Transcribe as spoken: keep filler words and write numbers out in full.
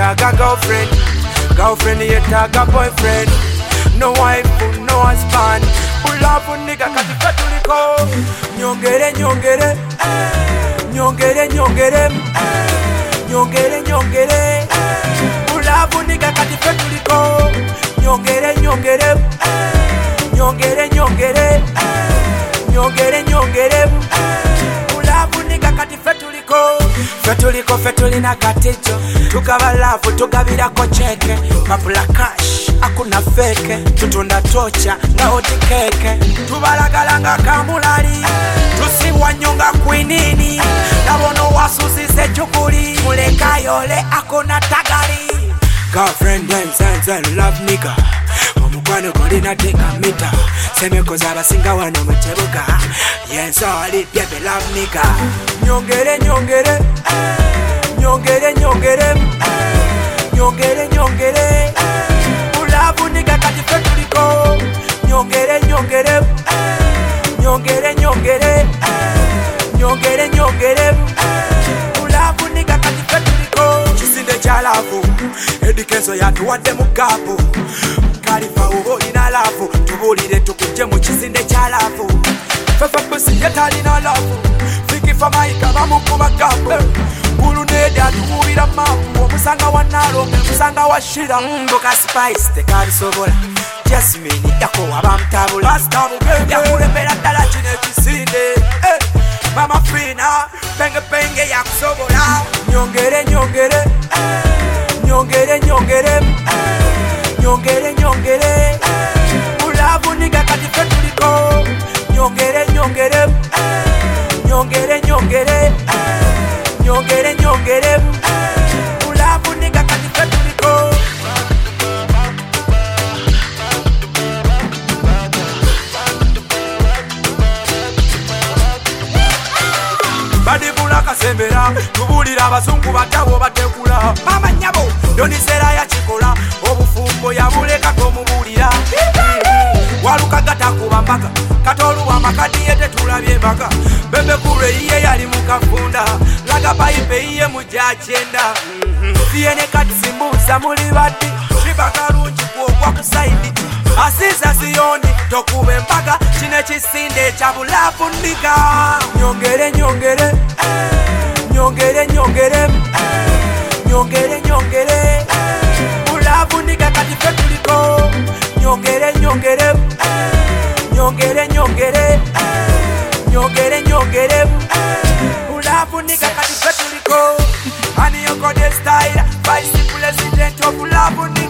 yetaga girlfriend, girlfriend yetaga boyfriend. No wife, no husband. Ulavu nigga kati fetuliko. Nyongere nyongere, nyongere nyongere, nyongere nyongere. Ulavu nigga kati fetuliko. Nyongere nyongere, nyongere nyongere, nyongere nyongere. Ulavu nigga kati fetuliko. Fetuliko fetulina katicho. Tukaba lavu tugabirako cheke. Mapula cash akuna feke. Tutunda tocha nga oti keke. Tubalagalanga kamulali. Tusiwa nyonga kwinini. Nabono wasusize chukuli. Muleka yole akuna tagali. Girlfriend and sense and love nigga. Omukwano kolina teka mita. Semeko zabasinga wano muchebuka. Yes all baby love nigga. Nyongere nyongere, nyongere nyongere, nyongere nyongere. Ulavu nigga kati fetuliko. Nyongere nyongere, nyongere nyongere, nyongere nyongere. Ulavu nigga kati fetuliko. Chisinde chalavu, edikezo yatu wade mugabu. Kalifa uho ina lavu, tubulire tukuje mu chisinde chalavu. Fefe pusi yetali na lavu. Fikifa maika bamukuba gape. Bulu nede atuwira mapu. Musanga wa nalome, musanga wa shira. Mboka spice, tekari sobola. Jasmine, yako wabamtabula. Bastabu genge, yakurembera dala chine chisinde. eh. Mama fina, penge penge yakusobola. Nyongere nyongere, nyongere nyongere, nyongere nyongere. Ulavu nigga kati fetuliko. Nyongere nyongere, nyongere nyongere, nyongere nyongere. Ulavu nigga kati fetuliko. Badibula kasembera, tubulira abazungu batawo bategula. Mama nyabo, donisera ya chikola, obufumbo yabuleka tomubulira. Waluka gata kubambaka, katolu wa makadi yete tulabye baka. Bebe kure iye yali mukafunda, laga paipe iye mujachenda. Fiene kati simbuza muli bati, shibaka runji kuogwa kusaidi. Asisa siyoni, tokube mpaka, chine chisinde chabulafu ndika. Nyongere nyongere, nyongere nyongere, nyongere nyongere. Ulavu ndika kati fetuliko. Nyongere nyongere, nyongere nyongere, nyongere nyongere. Ulavu nigga kati fetuliko. Ani yoko de style, vice president of Ulavu nigga.